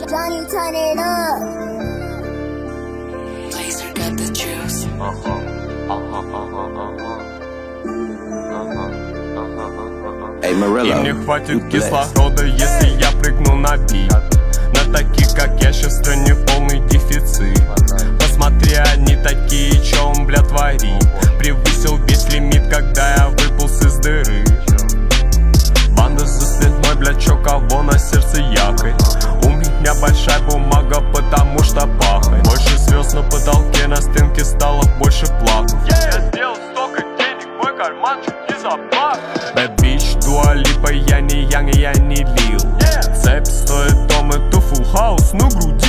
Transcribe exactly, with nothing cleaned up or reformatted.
Johnny, turn it up. Blazer got the juice. Uh-huh, uh-huh, uh-huh, uh-huh. Эй, Морелло, И мне хватит кислорода, если я прыгну на бит. На таких, как я, сейчас в стране полный дефицит. Посмотри, они такие, чё он, бля, творит. Превысил весь лимит, когда я выполз из дыры. Банда за спиной, бля, чё кого на сердце якорь. У меня большая бумага, потому что пахнет. Больше звезд на потолке, на стенке стало больше плаков. Я сделал столько денег, мой карман чуть не запах. Bad bitch, Dua Lipa, я не Янг, я не Лил. Цепь стоит дом, это full house, ну груди.